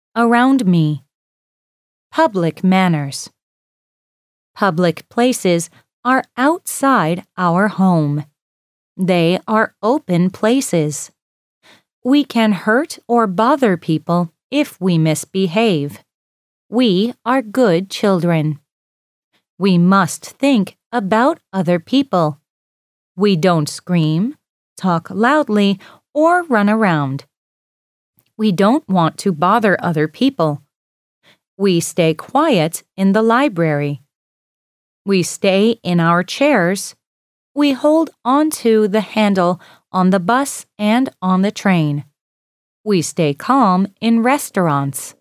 around me. Public manners. Public places are outside our home. They are open places. We can hurt or bother people if we misbehave. We are good children. We must think about other people. We don't scream, talk loudly, or run around. We don't want to bother other people. We stay quiet in the library. We stay in our chairs. We hold onto the handle on the bus and on the train. We stay calm in restaurants.